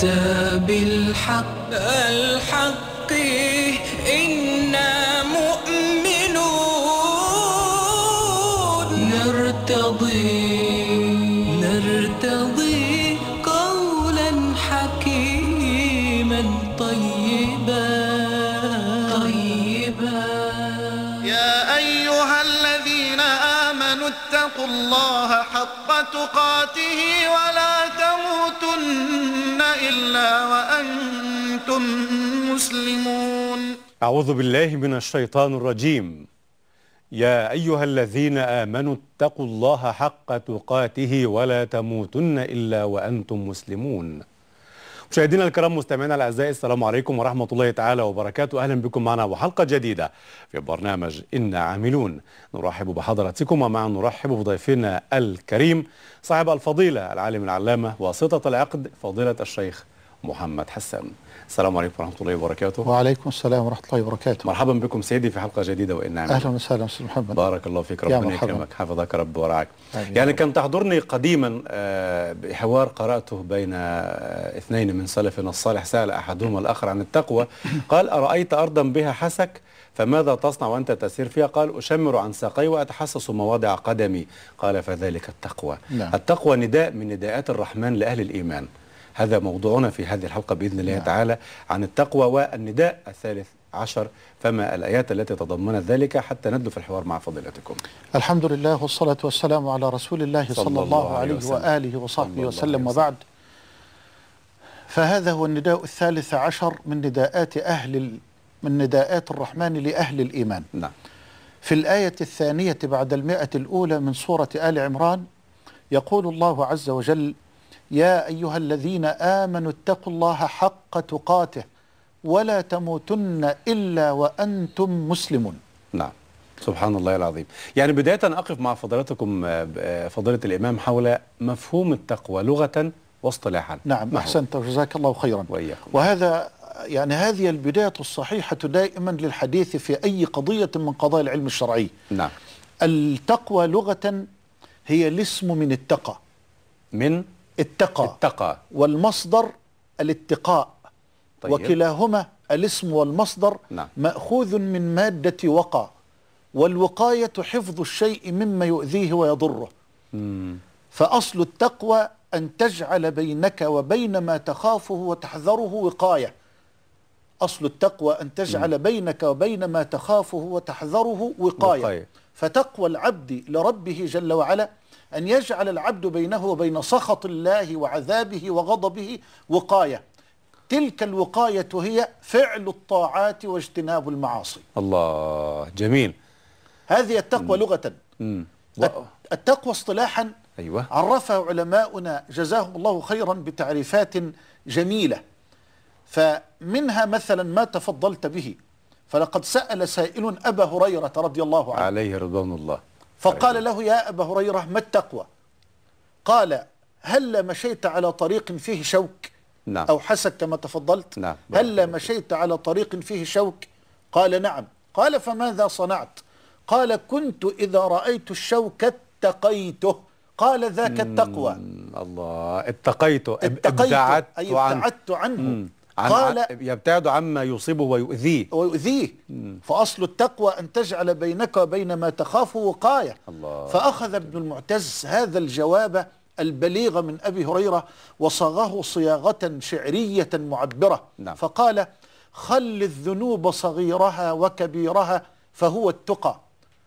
أتى بالحق الحق إنا مؤمنون نرتضي قولا حكيما طيبا يا أيها الذين آمنوا اتقوا الله حق تقاته ولا تموتن إلا وأنتم مسلمون. أعوذ بالله من الشيطان الرجيم. يا أيها الذين آمنوا اتقوا الله حق تقاته ولا تموتن إلا وأنتم مسلمون. مشاهدينا الكرام، مستمعينا الأعزاء، السلام عليكم ورحمة الله تعالى وبركاته. أهلا بكم معنا وحلقة جديدة في برنامج إنا عاملون. نرحب بحضراتكم ومعا نرحب بضيفنا الكريم صاحب الفضيلة العالم العلامة واسطة العقد فضيلة الشيخ محمد حسان. السلام عليكم ورحمة الله وبركاته. وعليكم السلام ورحمة الله وبركاته. مرحبا بكم سيدي في حلقة جديدة وإنا عاملون. أهلا وسهلا أستاذ محمد. بارك الله فيك، ربنا يكرمك، حفظك رب ورعاك. يعني كان تحضرني قديما بحوار قرأته بين اثنين من سلفنا الصالح، سأل أحدهما الآخر عن التقوى، قال: أرأيت أرضا بها حسك فماذا تصنع وأنت تسير فيها؟ قال: أشمر عن ساقي وأتحسس مواضع قدمي. قال: فذلك التقوى. نعم. التقوى نداء من نداءات الرحمن لأهل الإيمان. هذا موضوعنا في هذه الحلقة بإذن الله تعالى عن التقوى والنداء الثالث عشر، فما الآيات التي تضمنت ذلك حتى ندلو في الحوار مع فضيلتكم. الحمد لله والصلاة والسلام على رسول الله صلى الله عليه وآله وصحبه وسلم، وبعد. فهذا هو النداء الثالث عشر من نداءات الرحمن لأهل الإيمان. نعم. في الآية الثانية بعد 100 الأولى من سورة آل عمران يقول الله عز وجل: يا أيها الذين آمنوا اتقوا الله حق تقاته ولا تموتن إلا وأنتم مسلمون. نعم، سبحان الله العظيم. يعني بداية أقف مع فضيلتكم فضيلة الإمام حول مفهوم التقوى لغة واصطلاحا. نعم، أحسنت وجزاك الله خيرا. وإياكم. وهذا يعني هذه البداية الصحيحة دائما للحديث في أي قضية من قضايا العلم الشرعي. نعم. التقوى لغة هي الاسم من اتقى، من اتقى، والمصدر الاتقاء. طيب. وكلاهما الاسم والمصدر نعم. مأخوذ من مادة وقى، والوقاية حفظ الشيء مما يؤذيه ويضره. فأصل التقوى أن تجعل بينك وبين ما تخافه وتحذره وقاية. أصل التقوى أن تجعل بينك وبين ما تخافه وتحذره وقاية. فتقوى العبد لربه جل وعلا أن يجعل العبد بينه وبين سخط الله وعذابه وغضبه وقاية. تلك الوقاية هي فعل الطاعات واجتناب المعاصي. الله، جميل. هذه التقوى لغة. التقوى اصطلاحا أيوة. عرفها علماؤنا جزاهم الله خيرا بتعريفات جميلة، فمنها مثلا ما تفضلت به. فلقد سأل سائل أبا هريرة رضي الله عنه عليه رضوان الله، فقال له: يا أبا هريرة، ما التقوى؟ قال: هل مشيت على طريق فيه شوك؟ نعم. أو حسك كما تفضلت. نعم. هل مشيت على طريق فيه شوك؟ قال: نعم. قال: فماذا صنعت؟ قال: كنت إذا رأيت الشوك اتقيته. قال: ذاك التقوى. الله، اتقيته، ابتعدت عنه. قال: يبتعد عما يصيبه ويؤذيه. فأصل التقوى أن تجعل بينك وبين ما تخافه وقاية. الله. فأخذ ابن المعتز هذا الجواب البليغ من أبي هريرة وصاغه صياغة شعرية معبرة. نعم. فقال: خل الذنوب صغيرها وكبيرها فهو التقى.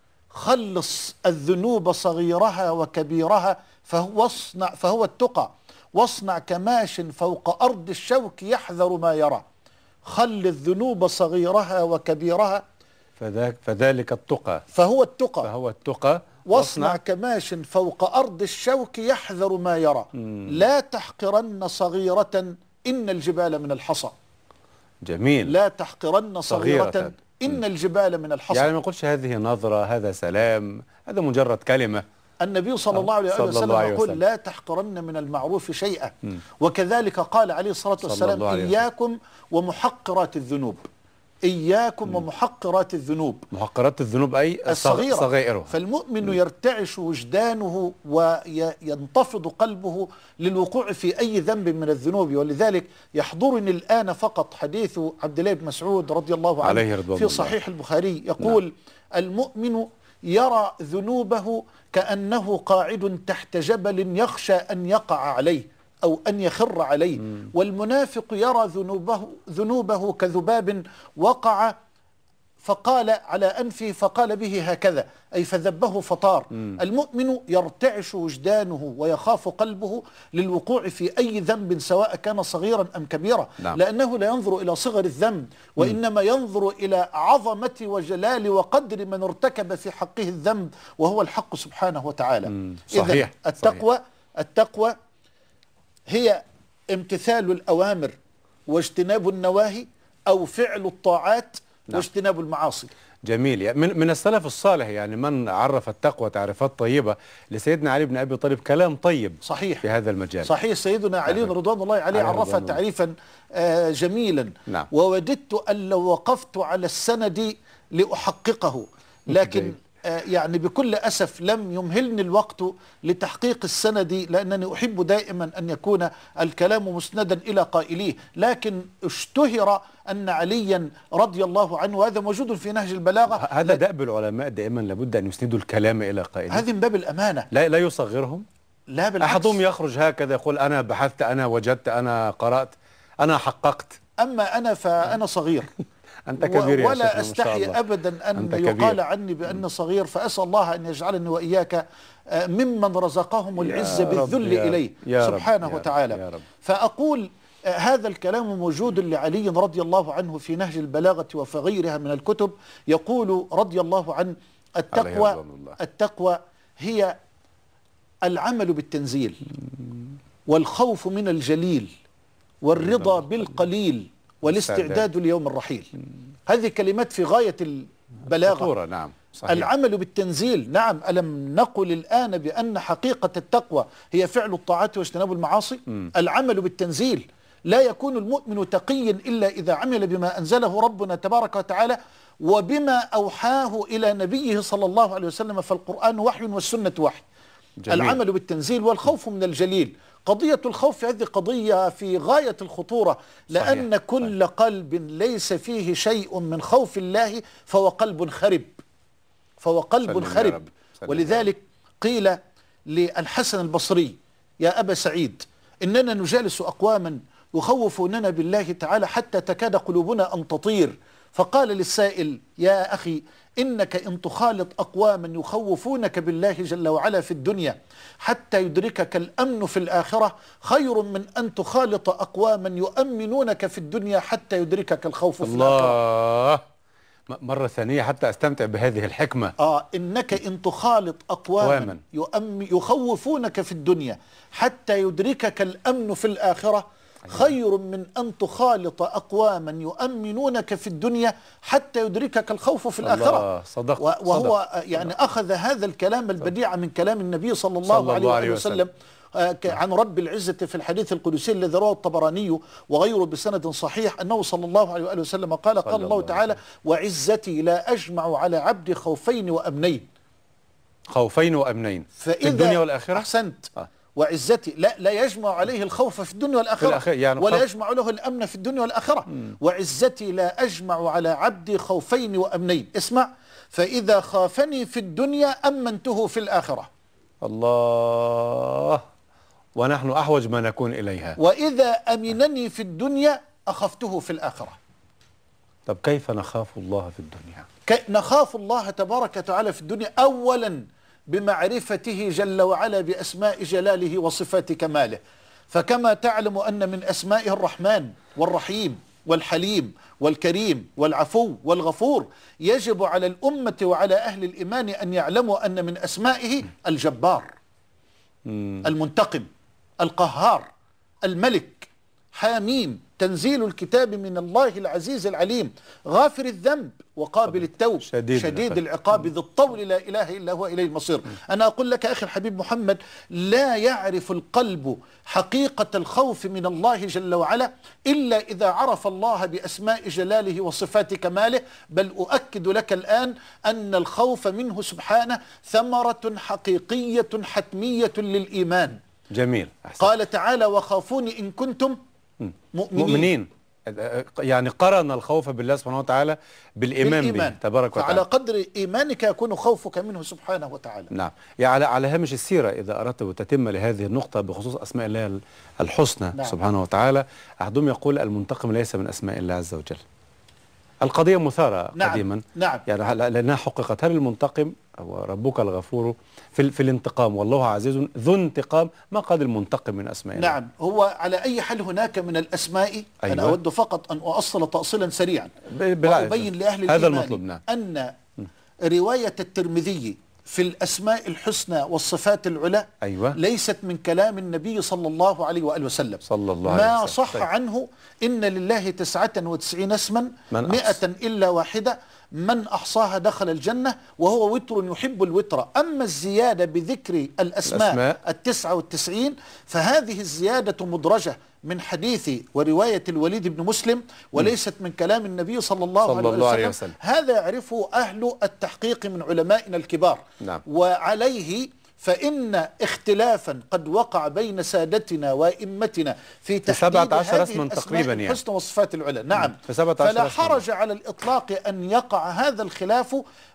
خلص الذنوب صغيرها وكبيرها فهو التقى. واصنع كماش فوق أرض الشوك يحذر ما يرى. خل الذنوب صغيرها وكبيرها فذلك التقى. فهو التقى. واصنع كماش فوق أرض الشوك يحذر ما يرى. لا تحقرن صغيرة إن الجبال من الحصى. جميل. لا تحقرن صغيرة إن الجبال من الحصى. يعني ما نقولش هذه نظرة، هذا سلام، هذا مجرد كلمة. النبي صلى الله عليه وسلم يقول: لا تحقرن من المعروف شيئا. وكذلك قال عليه الصلاة والسلام: إياكم ومحقرات الذنوب. إياكم ومحقرات الذنوب. محقرات الذنوب أي الصغيرة. صغائرها. فالمؤمن يرتعش وجدانه وينتفض قلبه للوقوع في أي ذنب من الذنوب. ولذلك يحضرني الآن فقط حديث عبد الله بن مسعود رضي الله عنه في صحيح البخاري يقول: المؤمن يرى ذنوبه كأنه قاعد تحت جبل يخشى أن يقع عليه أو أن يخر عليه، والمنافق يرى ذنوبه كذباب وقع فقال على أنفه فقال به هكذا، أي فذبه فطار. المؤمن يرتعش وجدانه ويخاف قلبه للوقوع في أي ذنب سواء كان صغيرا أم كبيرا. لأنه لا ينظر إلى صغر الذنب، وإنما ينظر إلى عظمة وجلال وقدر من ارتكب في حقه الذنب، وهو الحق سبحانه وتعالى. صحيح. إذن التقوى هي امتثال الأوامر واجتناب النواهي، أو فعل الطاعات واجتناب المعاصي. جميل. من السلف الصالح يعني من عرف التقوى تعريفات طيبة لسيدنا علي بن أبي طالب، كلام طيب صحيح في هذا المجال. صحيح. سيدنا علي رضوان الله عليه عرفها تعريفا جميلا. ووددت أن لو وقفت على السند لأحققه، لكن يعني بكل أسف لم يمهلني الوقت لتحقيق السند، لأنني أحب دائما أن يكون الكلام مسندا إلى قائليه. لكن اشتهر أن عليا رضي الله عنه، وهذا موجود في نهج البلاغة، هذا دأب العلماء دائما لابد أن يسندوا الكلام إلى قائله. هذه من باب الأمانة، لا يصغرهم. لا بالعكس. أحدهم يخرج هكذا يقول: أنا بحثت، أنا وجدت، أنا قرأت، أنا حققت. أما أنا فأنا صغير أنت كبير ولا أستحي أبدا أن يقال عني بأن صغير. فأسأل الله أن يجعلني وإياك ممن رزقهم العز بالذل إليه سبحانه وتعالى. فأقول هذا الكلام موجود لعلي رضي الله عنه في نهج البلاغة وفي غيرها من الكتب. يقول رضي الله عنه: التقوى هي العمل بالتنزيل، والخوف من الجليل، والرضا بالقليل، والاستعداد ليوم الرحيل. هذه كلمات في غاية البلاغة. نعم صحيح. العمل بالتنزيل. نعم، ألم نقل الآن بأن حقيقة التقوى هي فعل الطاعات واجتناب المعاصي؟ العمل بالتنزيل. لا يكون المؤمن تقيا إلا إذا عمل بما أنزله ربنا تبارك وتعالى وبما أوحاه إلى نبيه صلى الله عليه وسلم، فالقرآن وحي والسنة وحي. جميل. العمل بالتنزيل والخوف من الجليل. قضية الخوف هذه قضية في غاية الخطورة، لأن صحيح. كل قلب ليس فيه شيء من خوف الله فهو قلب خرب، فهو قلب خرب. ولذلك قيل للحسن البصري: يا أبا سعيد، إننا نجالس أقواما يخوفوننا بالله تعالى حتى تكاد قلوبنا أن تطير. فقال للسائل: يا أخي، إنك إن تخالط أقواما يخوفونك بالله جل وعلا في الدنيا حتى يدركك الأمن في الآخرة خير من أن تخالط أقواما يؤمنونك في الدنيا حتى يدركك الخوف في الآخرة. الله، مرة ثانية حتى أستمتع بهذه الحكمة. إنك إن تخالط أقواما يخوفونك في الدنيا حتى يدركك الأمن في الآخرة خير من أن تخالط أقواما يؤمنونك في الدنيا حتى يدركك الخوف في الآخرة. صدق. وهو يعني أخذ هذا الكلام البديع من كلام النبي صلى الله عليه وسلم عن رب العزة في الحديث القدسي الذي رواه الطبراني وغيره بسند صحيح أنه صلى الله عليه وسلم قال الله تعالى: وعزتي لا أجمع على عبدي خوفين وأمنين. خوفين وأمنين في الدنيا والآخرة. أحسنت. وعزتي لا يجمع عليه الخوف في الدنيا والآخرة، يعني ولا يجمع له الأمن في الدنيا والآخرة. وعزتي لا أجمع على عبدي خوفين وأمنين. اسمع: فإذا خافني في الدنيا أمنته في الآخرة. الله، ونحن أحوج ما نكون إليها. وإذا أمنني في الدنيا أخفته في الآخرة. طب كيف نخاف الله في الدنيا؟ نخاف الله تبارك وتعالى في الدنيا أولا بمعرفته جل وعلا بأسماء جلاله وصفات كماله. فكما تعلم أن من أسمائه الرحمن والرحيم والحليم والكريم والعفو والغفور، يجب على الأمة وعلى أهل الإيمان أن يعلموا أن من أسمائه الجبار، المنتقم، القهار، الملك، حاميم تنزيل الكتاب من الله العزيز العليم غافر الذنب وقابل التوب شديد العقاب ذي الطول لا إله إلا هو إليه المصير. أنا أقول لك أخي الحبيب محمد، لا يعرف القلب حقيقة الخوف من الله جل وعلا إلا إذا عرف الله بأسماء جلاله وصفات كماله. بل أؤكد لك الآن أن الخوف منه سبحانه ثمرة حقيقية حتمية للإيمان. جميل. أحسن. قال تعالى وخافوني إن كنتم مؤمنين. يعني قرن الخوف بالله سبحانه وتعالى بالإيمان به تبارك وتعالى. فعلى قدر إيمانك يكون خوفك منه سبحانه وتعالى. نعم. يعني على هامش السيرة إذا أردت وتتم لهذه النقطة بخصوص أسماء الله الحسنى نعم. سبحانه وتعالى، أحدهم يقول المنتقم ليس من أسماء الله عز وجل. القضية مثارة نعم. قديما نعم. يعني لأنها حققت. هل المنتقم هو ربك الغفور في الانتقام والله عزيز ذو انتقام؟ ما قال المنتقم من أسماء الله. نعم. هو على أي حال هناك من الأسماء أيوة. أنا أود فقط أن أؤصل تأصيلا سريعا وأبين لأهل هذا الإيمان المطلوب. نعم. أن رواية الترمذي في الأسماء الحسنى والصفات العلى أيوة. ليست من كلام النبي صلى الله عليه وآله وسلم. صلى الله عليه وسلم. ما صح طيب. عنه إن لله 99 اسما 100 إلا واحدة من أحصاها دخل الجنة وهو وتر يحب الوتر. أما الزيادة بذكر الأسماء 99 فهذه الزيادة مدرجة من حديث ورواية الوليد بن مسلم وليست من كلام النبي صلى الله عليه وسلم. هذا يعرفه أهل التحقيق من علمائنا الكبار. نعم. وعليه فإن اختلافا قد وقع بين سادتنا وإمتنا في تحديد 17 اسما تقريبا يعني الحسنى والصفات العلى. نعم. فلا حرج على الإطلاق أن يقع هذا الخلاف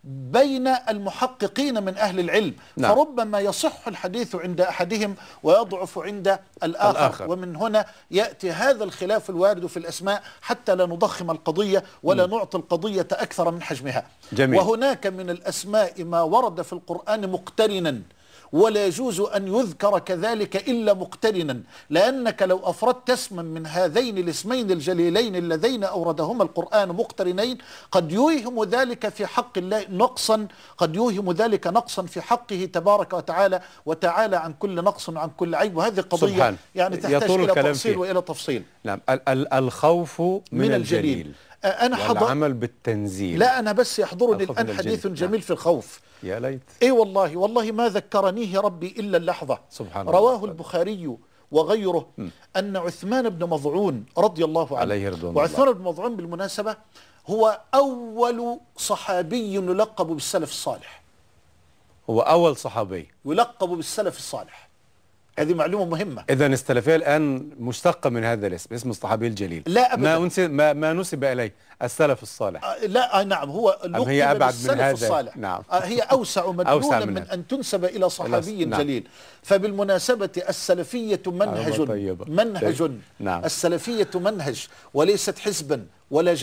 بين المحققين من أهل العلم. نعم. فربما يصح الحديث عند أحدهم ويضعف عند الآخر. ومن هنا يأتي هذا الخلاف الوارد في الأسماء حتى لا نضخم القضية ولا نعطي القضية أكثر من حجمها. جميل. وهناك من الأسماء ما ورد في القرآن مقترنا ولا يجوز أن يذكر كذلك إلا مقترنا، لأنك لو أفردت اسما من هذين الاسمين الجليلين اللذين أوردهما القرآن مقترنين قد يوهم ذلك في حق الله نقصا، قد يوهم ذلك نقصا في حقه تبارك وتعالى وتعالى عن كل نقص وعن كل عيب. وهذه قضية يعني تحتاج إلى تفصيل وإلى تفصيل. نعم. الخوف من الجليل. أنا والعمل بالتنزيل. لا أنا بس يحضرني الآن حديث جميل في الخوف. يا ليت. اي والله ما ذكرنيه ربي إلا اللحظة. سبحان الله. رواه البخاري وغيره أن عثمان بن مظعون رضي الله عنه عليه رضوان الله. وعثمان بن مظعون بالمناسبة هو أول صحابي يلقب بالسلف الصالح. هو أول صحابي يلقب بالسلف الصالح. هذه معلومة مهمة. إذن السلفية الآن مشتقة من هذا الاسم، اسم الصحابي الجليل. لا أبدا. ما نسب إليه السلف الصالح. لا نعم هو لقب هي أبعد بالسلف من هذا الصالح. نعم. هي أوسع مدلولا من أن تنسب إلى صحابي نعم. جليل. فبالمناسبة السلفية منهج. نعم. السلفية منهج وليست حزبا ولا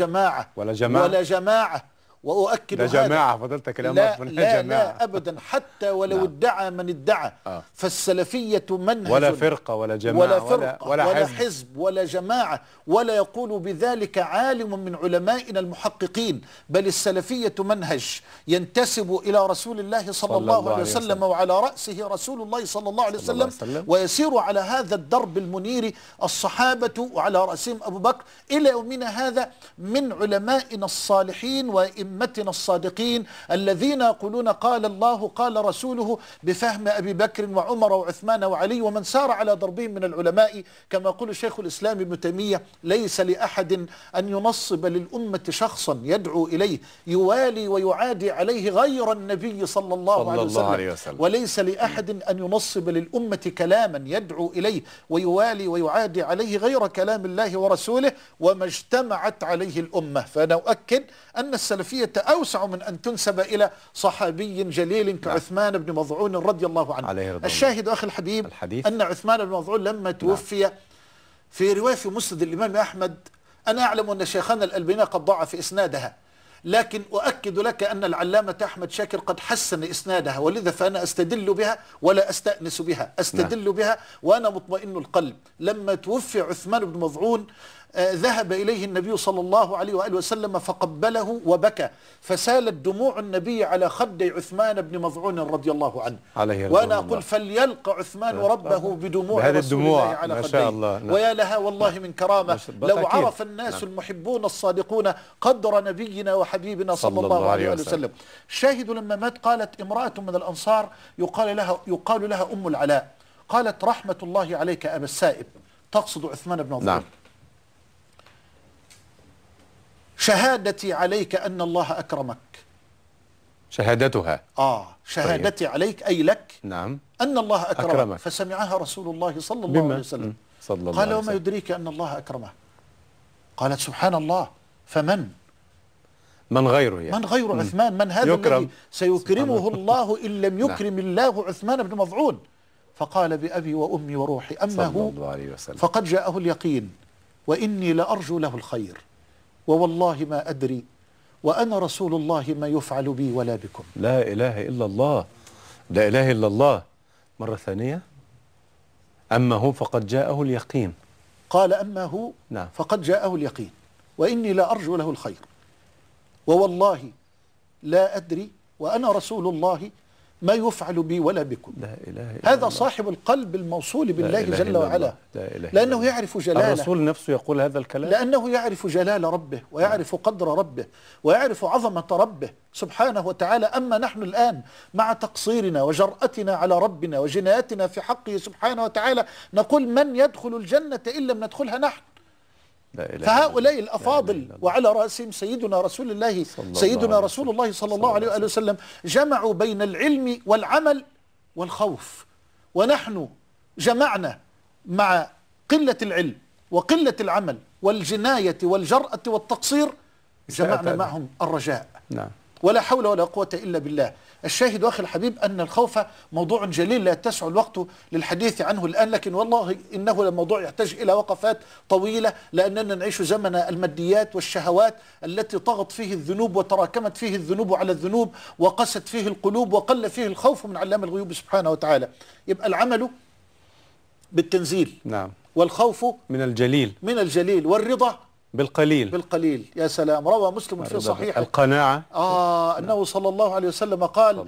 جماعة وأؤكد هذا جماعة فضلتك لا أبدا حتى ولو ادعى من ادعى. فالسلفية منهج ولا فرقة ولا جماعة ولا حزب ولا جماعة ولا يقول بذلك عالم من علمائنا المحققين. بل السلفية منهج ينتسب إلى رسول الله صلى الله عليه وسلم وعلى رأسه رسول الله صلى الله عليه وسلم ويسير على هذا الدرب المنير الصحابة وعلى رأسهم أبو بكر إلى يومنا هذا من علمائنا الصالحين وإمتنا الصادقين الذين يقولون قال الله قال رسوله بفهم أبي بكر وعمر وعثمان وعلي ومن سار على ضربهم من العلماء. كما يقول شيخ الإسلام ابن تيمية ليس لأحد أن ينصب للأمة شخصا يدعو إليه يوالي ويعادي عليه غير النبي صلى الله عليه وسلم. وليس لأحد أن ينصب للأمة كلاما يدعو إليه ويوالي ويعادي عليه غير كلام الله ورسوله وما اجتمعت عليه الأمة. فأنا أؤكد أن السلفية أوسع من أن تنسب إلى صحابي جليل كعثمان بن مظعون رضي الله عنه. الشاهد أخي الحبيب أن عثمان بن مظعون لما توفي في رواية في مسند الإمام أحمد، أنا أعلم أن شيخنا الألباني قد ضعف إسنادها، لكن أؤكد لك أن العلامة أحمد شاكر قد حسن إسنادها، ولذا فأنا أستدل بها ولا أستأنس بها، أستدل بها وأنا مطمئن القلب. لما توفي عثمان بن مظعون ذهب إليه النبي صلى الله عليه وآله وسلم فقبله وبكى، فسالت دموع النبي على خدي عثمان بن مظعون رضي الله عنه. وأنا أقول فليلقى عثمان ربه بدموع رسول الله على خديه. ويا لها والله من كرامة لو عرف الناس المحبون الصادقون قدر نبينا وحبيبنا صلى الله عليه وآله وسلم. شاهد لما مات قالت امرأة من الأنصار يقال لها أم العلاء، قالت رحمة الله عليك أبا السائب، تقصد عثمان بن مظعون، شهادتي عليك أن الله أكرمك. شهادتها شهادتي عليك أي لك نعم أن الله أكرمك. فسمعها رسول الله صلى الله عليه وسلم قال وما يدريك أن الله أكرمه؟ قالت سبحان الله، فمن غيره يعني؟ من غير عثمان؟ من هذا الذي سيكرمه الله إن لم يكرم الله عثمان بن مظعون؟ فقال بأبي وأمي وروحي أما هو فقد جاءه اليقين وإني لأرجو له الخير ووالله ما أدري وأنا رسول الله ما يفعل بي ولا بكم. لا إله إلا الله، لا إله إلا الله. مرة ثانية، أما هو فقد جاءه اليقين. قال أما هو فقد جاءه اليقين وإني لا أرجو له الخير ووالله لا أدري وأنا رسول الله ما يفعل بي ولا بكم. لا إله إلا هذا الله. صاحب القلب الموصول بالله جل وعلا، لأنه يعرف جلاله. الرسول نفسه يقول هذا الكلام، لأنه يعرف جلال ربه ويعرف قدر ربه ويعرف عظمة ربه سبحانه وتعالى. أما نحن الآن مع تقصيرنا وجرأتنا على ربنا وجنايتنا في حقه سبحانه وتعالى نقول من يدخل الجنة إن لم ندخلها نحن. فهؤلاء الأفاضل وعلى رأسهم سيدنا رسول الله صلى الله عليه وآله وسلم جمعوا بين العلم والعمل والخوف، ونحن جمعنا مع قلة العلم وقلة العمل والجناية والجرأة والتقصير، جمعنا معهم الرجاء. ولا حول ولا قوة إلا بالله. الشاهد أخي الحبيب أن الخوف موضوع جليل لا يتسع الوقت للحديث عنه الآن، لكن والله إنه موضوع يحتاج إلى وقفات طويلة، لأننا نعيش زمن الماديات والشهوات التي طغت فيه الذنوب وتراكمت فيه الذنوب على الذنوب وقست فيه القلوب وقل فيه الخوف من علام الغيوب سبحانه وتعالى. يبقى العمل بالتنزيل والخوف من الجليل والرضا بالقليل. يا سلام. روى مسلم في صحيحه القناعة أنه صلى الله عليه وسلم قال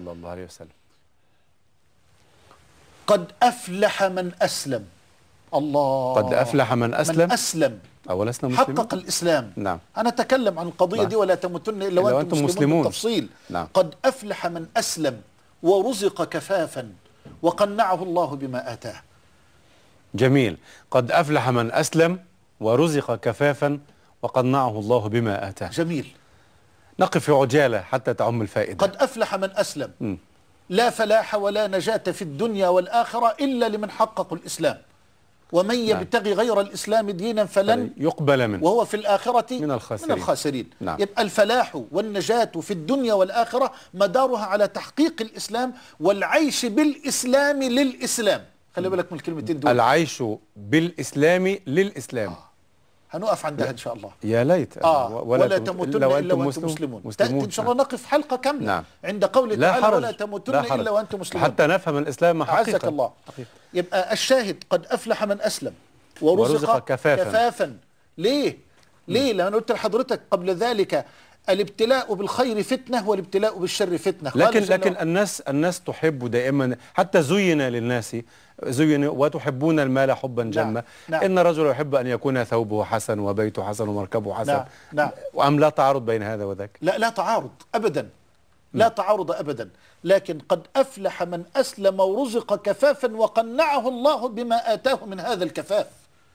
قد أفلح من أسلم. الله، قد أفلح من أسلم أولسنا مسلمين، حقق الإسلام. أنا أتكلم عن القضية دي ولا تموتن إلا وأنتم مسلمون بالتفصيل. قد أفلح من أسلم ورزق كفافا وقنعه الله بما آتاه. جميل. قد أفلح من أسلم ورزق كفافا وقنعه الله بما آتاه. جميل. نقف في عجالة حتى تعم الفائدة. قد أفلح من أسلم. لا فلاح ولا نجاة في الدنيا والآخرة إلا لمن حقق الإسلام، ومن يبتغي غير الإسلام دينا فلن يقبل منه وهو في الآخرة من الخاسرين. يبقى الفلاح والنجاة في الدنيا والآخرة مدارها على تحقيق الإسلام والعيش بالإسلام للإسلام. خلي بالك من الكلمتين دول، العيش بالإسلام للإسلام. هنقف عندها إن شاء الله. يا ليت. ولا تموتن إلا وأنتم مسلمون. تأتي إن شاء الله نقف حلقة كاملة عند قوله تعالى ولا تموتن إلا وأنتم مسلمون حتى نفهم الإسلام حقيقة. عزك الله. يبقى الشاهد قد أفلح من أسلم ورزق كفافا. ليه؟ لأن قلت لحضرتك قبل ذلك الابتلاء بالخير فتنة والابتلاء بالشر فتنة. لكن الناس تحب دائما، حتى زين للناس وتحبون المال حبا جما. إن الرجل يحب أن يكون ثوبه حسن وبيته حسن ومركبه حسن. وأم لا تعارض بين هذا وذاك؟ لا تعارض أبدا، لا تعارض أبدا. لكن قد أفلح من أسلم ورزق كفافا وقنعه الله بما آتاه من هذا الكفاف.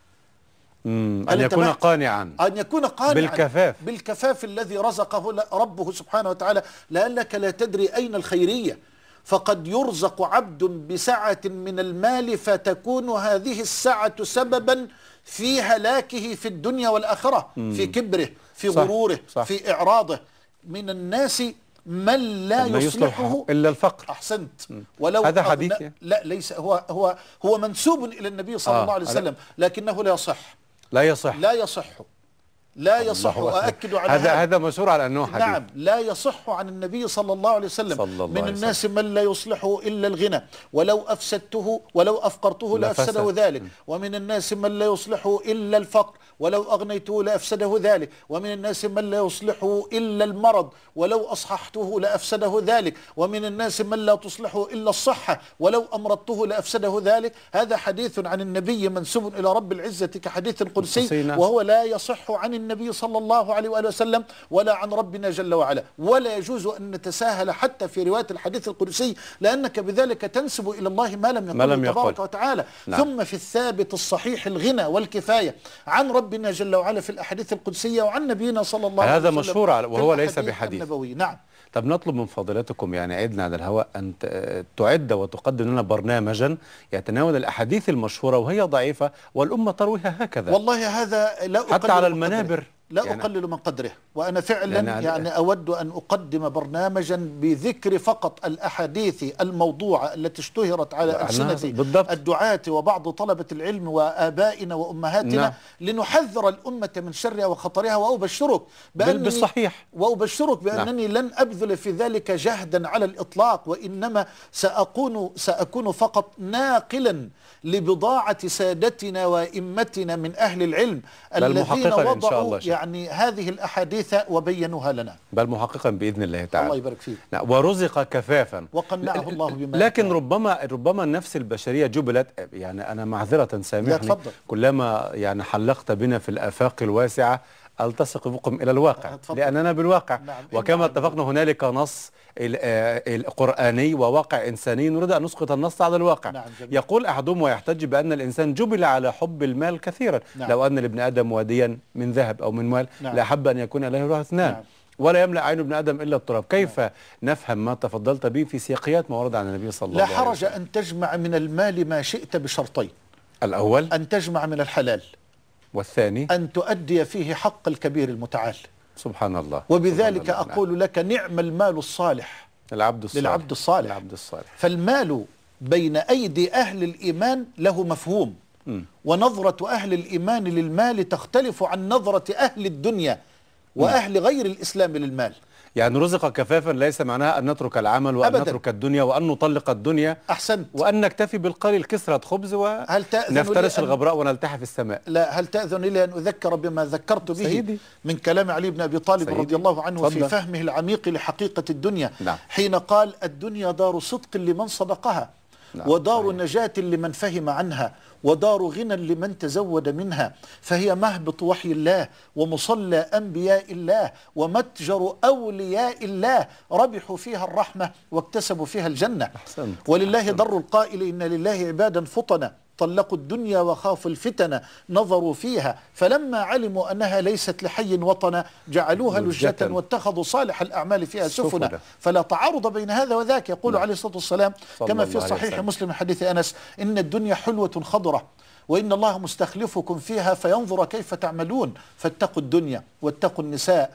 أن يكون قانعا بالكفاف الذي رزقه ربه سبحانه وتعالى، لأنك لا تدري أين الخيرية. فقد يرزق عبد بسعة من المال فتكون هذه السعة سببا في هلاكه في الدنيا والآخرة، في كبره، في غروره، في إعراضه. من الناس من لا يصلحه إلا الفقر. أحسنت. ولو هذا حديث لا ليس هو منسوب إلى النبي صلى الله عليه وسلم، لكنه لا يصح. لا يصح، وأؤكد على هذا مشهور على أنه حديث. نعم، لا يصح عن النبي صلى الله عليه وسلم. من الناس من لا يصلحه إلا الغنى، ولو أفسدته ولو أفقرته لأفسده ذلك. ومن الناس من لا يصلحه إلا الفقر، ولو أغنيته لأفسده ذلك. ومن الناس من لا يصلحه إلا المرض، ولو أصححته لأفسده ذلك. ومن الناس من لا تصلحه إلا الصحة، ولو أمرضته لأفسده ذلك. هذا حديث عن النبي منسوب إلى رب العزة كحديث قدسي، وهو لا يصح عن النبي صلى الله عليه وآله وسلم ولا عن ربنا جل وعلا. ولا يجوز أن نتساهل حتى في رواية الحديث القدسي، لأنك بذلك تنسب إلى الله ما لم يقل تبارك وتعالى. نعم. ثم في الثابت الصحيح الغنى والكفاية عن ربنا جل وعلا في الأحاديث القدسية وعن نبينا صلى الله عليه وسلم. هذا مشهور وهو ليس بحديث النبوي. نعم. طب نطلب من فضيلتكم يعني عدنا على الهواء أن تعد وتقدم لنا برنامجا يتناول الأحاديث المشهورة وهي ضعيفة والأمة ترويها هكذا. والله هذا لا حتى على المنابر لا يعني أقلل من قدره، وأنا فعلا يعني أود أن أقدم برنامجا بذكر فقط الأحاديث الموضوعة التي اشتهرت على ألسنة الدعاة وبعض طلبة العلم وآبائنا وأمهاتنا. نعم. لنحذر الأمة من شرها وخطرها. وأبشرك بالصحيح بأنني نعم. لن أبذل في ذلك جهدا على الإطلاق، وإنما سأكون فقط ناقلا لبضاعة سادتنا وإمتنا من أهل العلم الذين وضعوا يعني هذه الأحاديث وبينوها لنا، بل محققا بإذن الله تعالى. الله يبارك فيك. ورزق كفافا وقنعه الله بما لكن ربما النفس البشرية جبلت، يعني أنا معذرة سامحني، كلما يعني حلقت بنا في الآفاق الواسعة ألتصق بكم إلى الواقع، لأننا بالواقع. نعم. وكما اتفقنا هنالك نص القرآني وواقع إنساني، نريد أن نسقط النص على الواقع. نعم. يقول أحدهم ويحتج بأن الإنسان جبل على حب المال كثيرا. نعم. لو أن لابن آدم واديا من ذهب أو من مال. نعم. لأحب أن يكون له اثنان. نعم. ولا يملأ عين ابن آدم إلا التراب. كيف نفهم ما تفضلت به في سياقيات ما ورد عن النبي صلى الله عليه وسلم؟ لا حرج أن تجمع من المال ما شئت بشرطين: الأول أن تجمع من الحلال، والثاني أن تؤدي فيه حق الكبير المتعال. سبحان الله. وبذلك سبحان الله. أقول لك نعم المال الصالح للعبد الصالح. فالمال بين أيدي أهل الإيمان له مفهوم، ونظرة أهل الإيمان للمال تختلف عن نظرة أهل الدنيا وأهل غير الإسلام للمال. يعني رزق كفافا ليس معناها أن نترك العمل وأن أبداً. نترك الدنيا وأن نطلق الدنيا. أحسنت. وأن نكتفي بالقليل، كسرة خبز ونفترش الغبراء ونلتحف في السماء. لا، هل تأذن لي أن أذكر بما ذكرت به سيدي. من كلام علي بن أبي طالب رضي الله عنه فضل. في فهمه العميق لحقيقة الدنيا. نعم. حين قال: الدنيا دار صدق لمن صدقها. نعم. ودار صحيح. نجاة لمن فهم عنها، ودار غنى لمن تزود منها، فهي مهبط وحي الله ومصلى أنبياء الله ومتجر أولياء الله، ربحوا فيها الرحمة واكتسبوا فيها الجنة. أحسنت. ولله أحسنت. در القائل: إن لله عبادا فطنا طلقوا الدنيا وخافوا الفتن نظروا فيها فلما علموا أنها ليست لحي وطنا جعلوها لجة واتخذوا صالح الأعمال فيها سفنا. فلا تعارض بين هذا وذاك. يقول عليه الصلاة والسلام كما في صحيح مسلم حديث أنس: إن الدنيا حلوة خضرة وإن الله مستخلفكم فيها فينظر كيف تعملون، فاتقوا الدنيا واتقوا النساء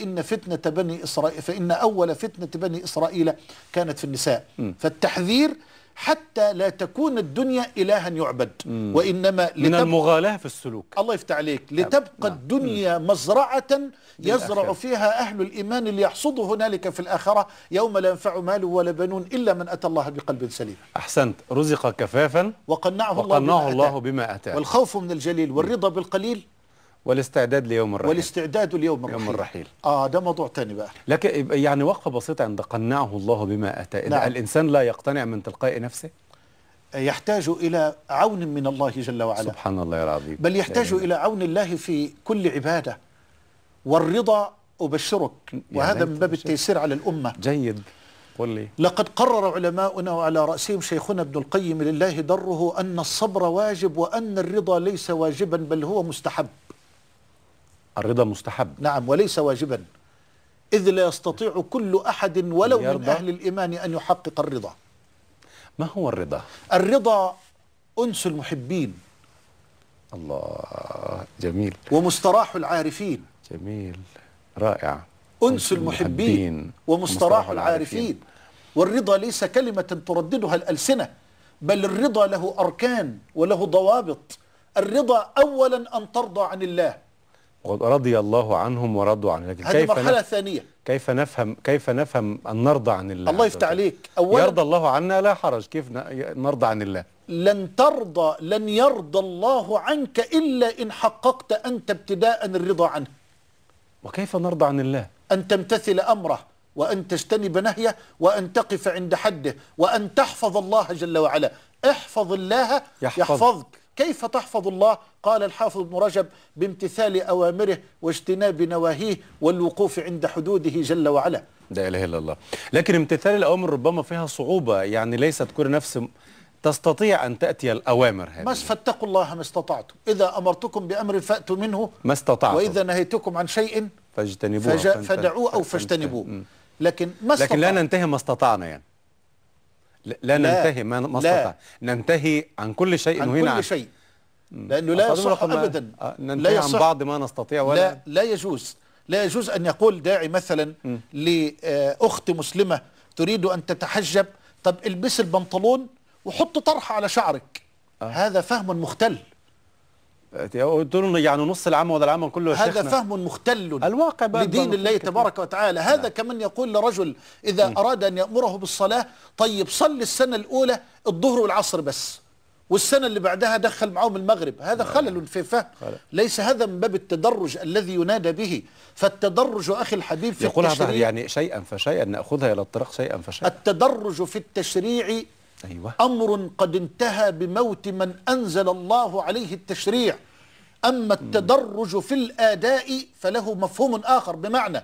فإن أول فتنة بني إسرائيل كانت في النساء. فالتحذير حتى لا تكون الدنيا إلها يعبد، وإنما من المغالاة في السلوك. الله يفتح عليك. لتبقى الدنيا مزرعة يزرع فيها أهل الإيمان ليحصد هنالك في الآخرة يوم لا ينفع مال ولا بنون إلا من أتى الله بقلب سليم. أحسنت. رزق كفافا وقنعه الله بما أتاه. والخوف من الجليل والرضا بالقليل والاستعداد ليوم الرحيل. الرحيل. ده موضوع تاني بقى. لكن يعني وقفة بسيطة عند قنعه الله بما أتى. نعم. الإنسان لا يقتنع من تلقاء نفسه، يحتاج إلى عون من الله جل وعلا. سبحان الله العظيم. بل يحتاج إلى عون الله في كل عبادة. والرضا أبشرك، وهذا من باب التيسير على الأمة. جيد. قل لي. لقد قرر علماؤنا وعلى رأسهم شيخنا ابن القيم لله دره أن الصبر واجب وأن الرضا ليس واجبا بل هو مستحب. الرضا مستحب. نعم، وليس واجبا، إذ لا يستطيع كل أحد ولو من أهل الإيمان أن يحقق الرضا. ما هو الرضا؟ الرضا أنس المحبين. الله، جميل. ومستراح العارفين. جميل، رائع. أنس المحبين ومستراح العارفين. والرضا ليس كلمة ترددها الألسنة، بل الرضا له أركان وله ضوابط. الرضا أولا أن ترضى عن الله، رضي الله عنهم ورضوا عنه. لكن هذه مرحلة ثانية. كيف نفهم أن نرضى عن الله؟ الله يفتح عليك. أولا يرضى الله عنا لا حرج، كيف نرضى عن الله؟ لن يرضى الله عنك إلا إن حققت أنت ابتداء الرضا عنه. وكيف نرضى عن الله؟ أن تمتثل أمره، وأن تجتنب نهيه، وأن تقف عند حده، وأن تحفظ الله جل وعلا. احفظ الله يحفظك. كيف تحفظ الله؟ قال الحافظ ابن رجب: بامتثال أوامره واجتناب نواهيه والوقوف عند حدوده جل وعلا. لا إله إلا الله. لكن امتثال الأوامر ربما فيها صعوبة، يعني ليست كل نفس تستطيع أن تأتي الأوامر هذه. بس فاتقوا الله ما استطعتم، إذا أمرتكم بأمر فأتوا منه ما استطعتم، وإذا نهيتكم عن شيء فدعوه أو فاجتنبوه. لكن لا ننتهي ما استطعنا، يعني لا ننتهي ما استطعنا، ننتهي عن كل شيء نهينا عن كل شيء، لأنه لا يصح أبدا. ننتهي عن بعض ما نستطيع ولا لا يجوز. لا يجوز أن يقول داعي مثلا لأخت مسلمة تريد أن تتحجب: طب البس البنطلون وحط طرحة على شعرك. هذا فهم مختل. قلت له يعني نص العام ولا العام كله. هذا فهم مختل الواقع لدين الله تبارك وتعالى. هذا كمن يقول لرجل إذا أراد أن يأمره بالصلاة: طيب صلي السنة الأولى الظهر والعصر بس، والسنة اللي بعدها دخل معهم المغرب. هذا خلل في فهم. ليس هذا من باب التدرج الذي ينادى به. فالتدرج أخي الحبيب في يقول التشريع، يعني شيئا فشيئا نأخذها إلى الطريق شيئا فشيئا. التدرج في التشريع أيوة. أمر قد انتهى بموت من أنزل الله عليه التشريع. أما التدرج في الآداء فله مفهوم آخر، بمعنى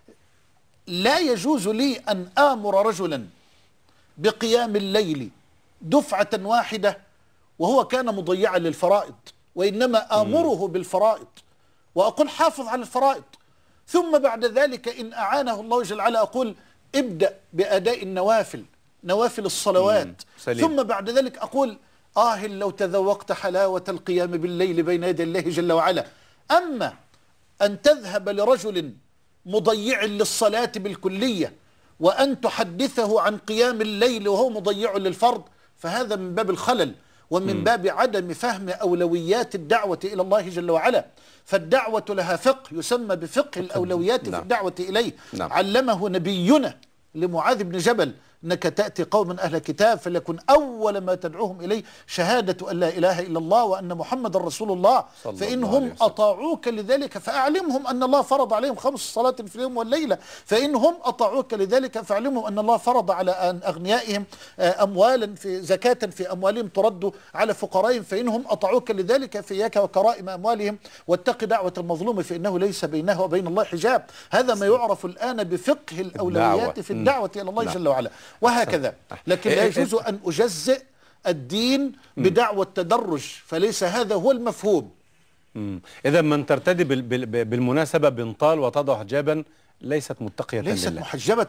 لا يجوز لي أن آمر رجلا بقيام الليل دفعة واحدة وهو كان مضيعا للفرائض، وإنما آمره بالفرائض وأقول حافظ على الفرائض، ثم بعد ذلك إن أعانه الله جل وعلا أقول ابدأ بأداء النوافل، نوافل الصلوات، ثم بعد ذلك أقول لو تذوقت حلاوة القيام بالليل بين يدي الله جل وعلا. أما أن تذهب لرجل مضيع للصلاة بالكلية وأن تحدثه عن قيام الليل وهو مضيع للفرض، فهذا من باب الخلل ومن باب عدم فهم أولويات الدعوة إلى الله جل وعلا. فالدعوة لها فقه يسمى بفقه الأولويات في الدعوة إليه. علمه نبينا لمعاذ بن جبل: إنك تأتي قوما أهل كتاب فليكن أول ما تدعوهم إليه شهادة أن لا إله إلا الله وأن محمد رسول الله، فإنهم أطاعوك لذلك فأعلمهم أن الله فرض عليهم 5 صلوات في اليوم والليلة، فإنهم أطاعوك لذلك فأعلمهم أن الله فرض على أغنيائهم أموالا في زكاة في أموالهم ترد على فقرائهم، فإنهم أطاعوك لذلك فإياك وكرائم أموالهم واتق دعوة المظلوم فإنه ليس بينه وبين الله حجاب. هذا ما يعرف الآن بفقه الأولويات في الدعوة إلى الله جل وعلا، وهكذا. لكن لا يجوز أن أجزئ الدين بدعوى التدرج، فليس هذا هو المفهوم. إذا من ترتدي بالمناسبة بنطال وتضع حجابا ليست متقية لله، ليست محجبة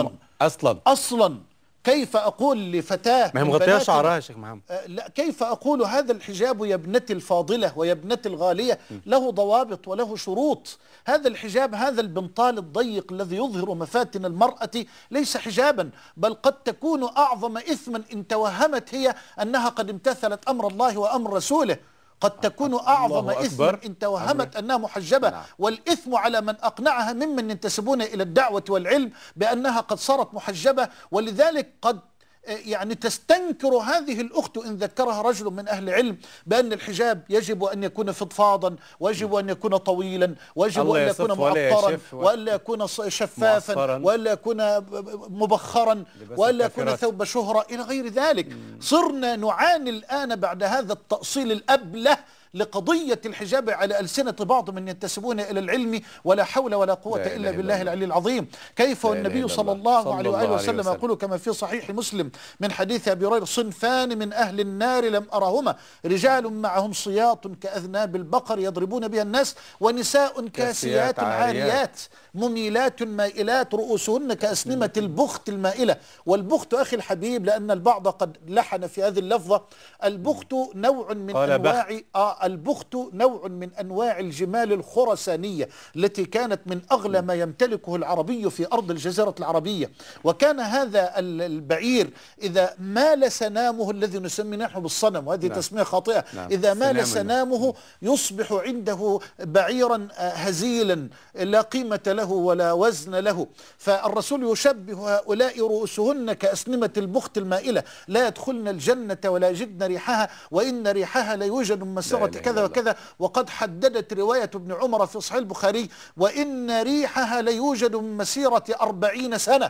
أصلا. كيف أقول لفتاة ما هي مغطية شعرها يا شيخ محمد؟ لا، كيف أقول هذا الحجاب يا ابنتي الفاضلة ويا ابنتي الغالية؟ له ضوابط وله شروط. هذا الحجاب، هذا البنطال الضيق الذي يظهر مفاتن المرأة ليس حجابا، بل قد تكون أعظم إثما إن توهمت هي أنها قد امتثلت أمر الله وأمر رسوله. قد تكون أعظم إثما إن توهمت أنها محجبة. والإثم على من أقنعها ممن ينتسبون إلى الدعوة والعلم بأنها قد صارت محجبة. ولذلك قد يعني تستنكر هذه الأخت إن ذكرها رجل من أهل العلم بأن الحجاب يجب أن يكون فضفاضا، ويجب أن يكون طويلا، ويجب أن يكون معطرا، وألا يكون شفافا، وألا يكون مبخرا، وألا يكون ثوب شهرة إلى غير ذلك. صرنا نعاني الآن بعد هذا التأصيل الأبله لقضية الحجاب على ألسنة بعض من ينتسبون إلى العلم، ولا حول ولا قوة إلا بالله العلي العظيم. كيف والنبي صلى الله عليه وآله وسلم يقول كما في صحيح مسلم من حديث أبي هريرة: صنفان من أهل النار لم أرهما، رجال معهم صياط كأذناب البقر يضربون بها الناس، ونساء كاسيات عاريات مميلات مائلات رؤوسهن كأسنمة البخت المائلة. والبخت أخي الحبيب، لأن البعض قد لحن في هذه اللفظة، البخت نوع من أنواع والبخت نوع من أنواع الجمال الخرسانية التي كانت من أغلى ما يمتلكه العربي في أرض الجزيرة العربية. وكان هذا البعير إذا مال سنامه الذي نسمي نحن بالصنم، وهذه تسمية خاطئة، إذا مال سنامه يصبح عنده بعيرا هزيلا لا قيمة له ولا وزن له. فالرسول يشبه هؤلاء رؤوسهن كأسنمة البخت المائلة، لا يدخلن الجنة ولا يجدن ريحها، وإن ريحها لا يوجد من مسيرة كذا وكذا. وقد حددت رواية ابن عمر في صحيح البخاري: وإن ريحها لا يوجد من مسيرة 40 سنة.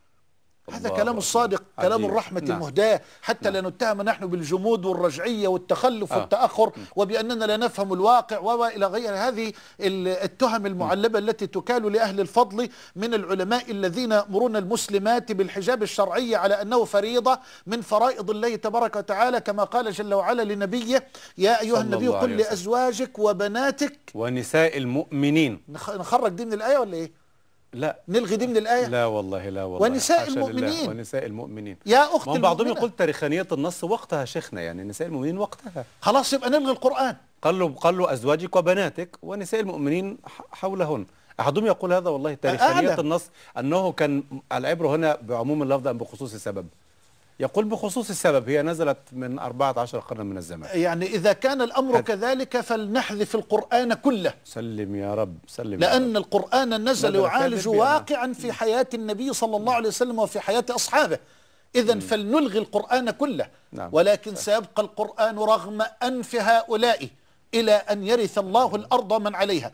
هذا كلام الصادق، كلام الرحمة المهداة، حتى لا نتهم نحن بالجمود والرجعية والتخلف والتأخر وبأننا لا نفهم الواقع وإلى غير هذه التهم المعلبة التي تكال لأهل الفضل من العلماء الذين يأمرون المسلمات بالحجاب الشرعي على أنه فريضة من فرائض الله تبارك وتعالى، كما قال جل وعلا لنبيه: يا أيها النبي قل لأزواجك وبناتك ونساء المؤمنين. نخرج دي من الآية ولا إيه؟ لا، نلغي دي من الآية؟ لا والله، لا والله. ونساء المؤمنين. ونساء المؤمنين يا أخت بعضهم يقول تاريخانية النص وقتها شيخنا، يعني نساء المؤمنين وقتها. خلاص يبقى نلغي القرآن. قال له أزواجك وبناتك ونساء المؤمنين حولهن. أحدهم يقول هذا والله تاريخانية النص أنه كان العبرة هنا بعموم اللفظ أم بخصوص السبب. يقول بخصوص السبب، هي نزلت من 14 قرنا من الزمان. يعني إذا كان الأمر كذلك فلنحذف القرآن كله. سلم يا رب، سلم. لأن يا رب. القرآن نزل يعالج واقعا في حياة النبي صلى الله عليه وسلم وفي حياة أصحابه. إذن فلنلغي القرآن كله. نعم. ولكن سيبقى القرآن رغم أنف هؤلاء إلى أن يرث الله الأرض من عليها.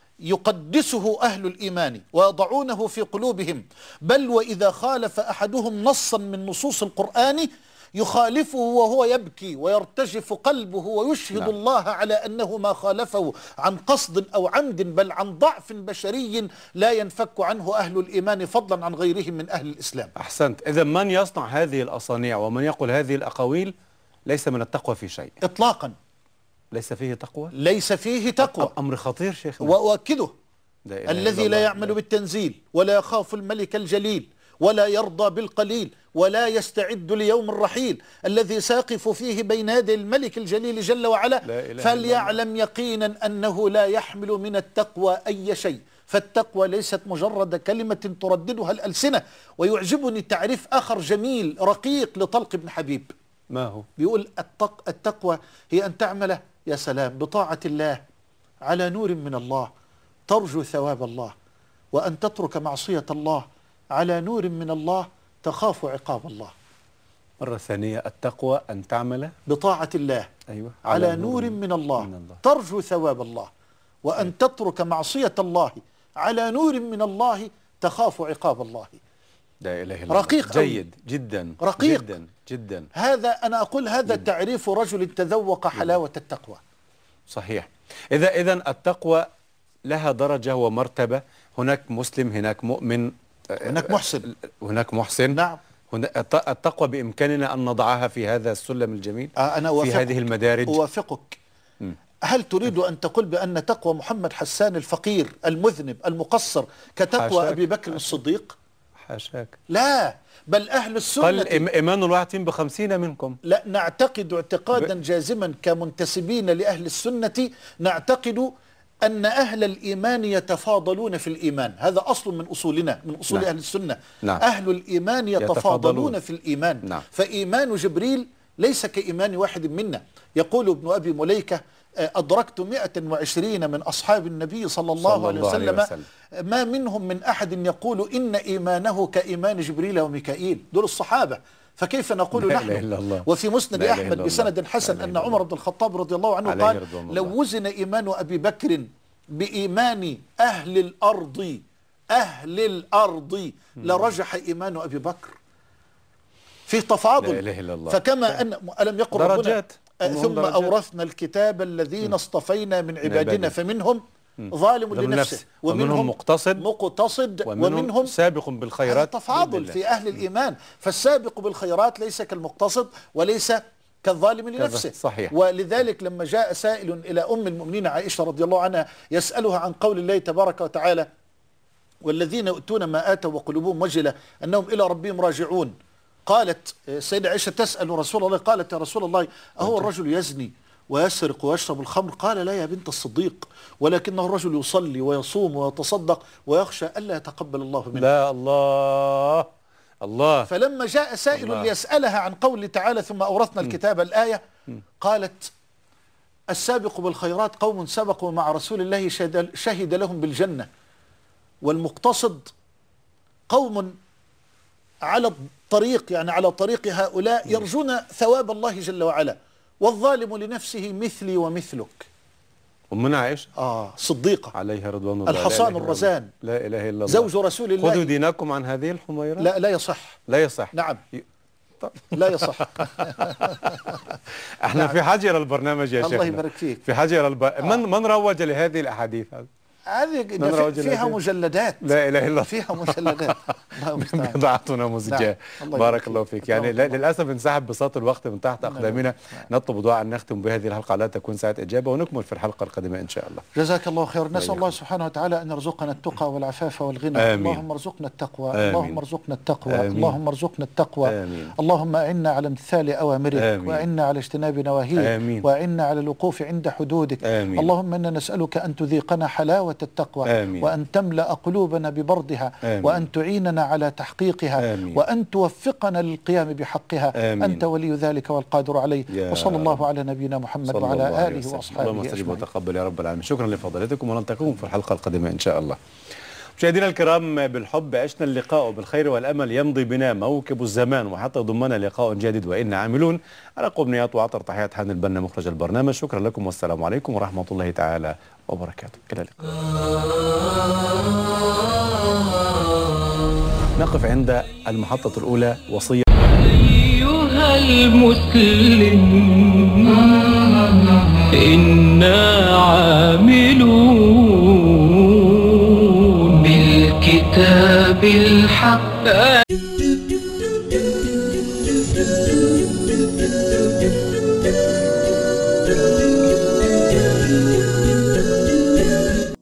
يقدسه أهل الإيمان ويضعونه في قلوبهم، بل وإذا خالف أحدهم نصا من نصوص القرآن يخالفه وهو يبكي ويرتجف قلبه ويشهد الله على أنه ما خالفه عن قصد أو عمد، بل عن ضعف بشري لا ينفك عنه أهل الإيمان فضلا عن غيرهم من أهل الإسلام. أحسنت. إذا من يصنع هذه الأصانيع ومن يقول هذه الأقاويل ليس من التقوى في شيء إطلاقا. ليس فيه تقوى، ليس فيه تقوى. أمر خطير شيخنا. وأؤكده: الذي لا يعمل بالتنزيل ولا يخاف الملك الجليل ولا يرضى بالقليل ولا يستعد ليوم الرحيل الذي ساقف فيه بين يدي الملك الجليل جل وعلا، فليعلم يقينا أنه لا يحمل من التقوى أي شيء. فالتقوى ليست مجرد كلمة ترددها الألسنة. ويعجبني تعريف آخر جميل رقيق لطلق بن حبيب. ما هو؟ بيقول التقوى هي أن تعمل، يا سلام، بطاعة الله على نور من الله ترجو ثواب الله، وأن تترك معصية الله على نور من الله تخاف عقاب الله. مرة ثانية: التقوى أن تعمل بطاعة الله، أيوة، على نور من الله ترجو ثواب الله، وأن تترك معصية الله على نور من الله تخاف عقاب الله. لا إله إلا الله. رقيق جيد جدا، رقيق جدا جدا. هذا أنا أقول هذا تعريف رجل تذوق حلاوة التقوى. صحيح. إذا التقوى لها درجة ومرتبة. هناك مسلم، هناك مؤمن، هناك محسن، هناك محسن. نعم. التقوى بإمكاننا أن نضعها في هذا السلم الجميل، أنا في هذه المدارج. أوافقك. هل تريد أن تقول بأن تقوى محمد حسان الفقير المذنب المقصر كتقوى أبي بكر الصديق؟ حاشاك. لا، بل أهل السنة قال إيمان الواحد ب50 منكم. لا، نعتقد اعتقادا جازما كمنتسبين لأهل السنة، نعتقد أن أهل الإيمان يتفاضلون في الإيمان. هذا أصل من أصولنا، من أصول أهل السنة. أهل الإيمان يتفاضلون في الإيمان. فإيمان جبريل ليس كإيمان واحد منا. يقول ابن أبي مليكة: أدركت 120 من أصحاب النبي صلى الله عليه وسلم ما منهم من أحد يقول إن إيمانه كإيمان جبريل وميكائيل. دول الصحابة، فكيف نقول نحن؟ وفي مسند أحمد بسند حسن أن عمر بن الخطاب رضي الله عنه قال: لو وزن إيمان أبي بكر بإيمان أهل الأرض لرجح إيمان أبي بكر. في تفاضل. فكما أن ألم يقل ربنا: ثم أورثنا الكتاب الذين اصطفينا من عبادنا فمنهم ظالم لنفسه ومنهم مقتصد ومنهم سابق بالخيرات. تفاضل في أهل الإيمان. فالسابق بالخيرات ليس كالمقتصد وليس كالظالم لنفسه. صحيح. ولذلك لما جاء سائل إلى أم المؤمنين عائشة رضي الله عنها يسألها عن قول الله تبارك وتعالى: والذين يؤتون ما آتوا وقلوبهم وجلة أنهم إلى ربهم راجعون، قالت السيدة عائشة تسأل رسول الله، قالت: يا رسول الله، أهو الرجل يزني ويسرق ويشرب الخمر؟ قال لا يا بنت الصديق، ولكنه الرجل يصلي ويصوم ويتصدق ويخشى ألا يتقبل الله منه. لا الله. فلما جاء سائل ليسألها عن قوله تعالى ثم أورثنا الكتاب الآية، قالت السابق بالخيرات قوم سبقوا مع رسول الله شهد لهم بالجنة، والمقتصد قوم على الطريق، يعني على طريق هؤلاء يرجون ثواب الله جل وعلا، والظالم لنفسه مثلي ومثلك. أمنا عائشة صديقة عليها رضوان الله، الحصان الرزان، لا إله إلا الله، زوج رسول الله. خذوا دينكم عن هذه الحميرة. لا يصح. لا يصح. نعم. لا يصح. احنا نعم. في حاجة إلى البرنامج يا شيخ. الله يبارك فيك. في حاجة إلى من روج لهذه الأحاديث؟ هذه فيها مجلدات. لا إله إلا الله. فيها مجلدات. بضاعتنا مزجاة. بارك الله فيك. يعني للأسف انسحب بساط الوقت من تحت أقدامنا. نطلب دعاء أن نختم بهذه الحلقة لا تكون ساعة إجابة، ونكمل في الحلقة القادمة إن شاء الله. جزاك الله خير. نسأل الله سبحانه وتعالى أن يرزقنا التقى والعفاف والغنى. آمين. اللهم ارزقنا التقوى. آمين. اللهم ارزقنا التقوى. آمين. اللهم ارزقنا التقوى. آمين. اللهم أعنا على امتثال أوامرك، وأعنا على اجتناب نواهيك، وأعنا على الوقوف عند حدودك. آمين. اللهم إنا نسألك أن تذيقنا حلاوة التقوى. آمين. وأن تملأ قلوبنا ببردها. آمين. وأن تعيننا على تحقيقها. آمين. وأن توفقنا للقيام بحقها. آمين. أنت ولي ذلك والقادر عليه. وصلى الله على نبينا محمد وعلى آله وأصحابه اللهم استجب وتقبل يا رب العالمين. شكرا لفضيلتكم، ونلتقيكم في الحلقة القادمة إن شاء الله. مشاهدينا الكرام، بالحب عشنا اللقاء، وبالخير والأمل يمضي بنا موكب الزمان، وحتى ضمنا لقاء جديد وإنا عاملون. على قبنيات وعطر تحيات حان البنا مخرج البرنامج. شكرا لكم والسلام عليكم ورحمة الله تعالى وبركاته. إلى اللقاء. نقف عند المحطة الأولى، وصية أيها المسلم إنا عاملون بالكتاب الحق.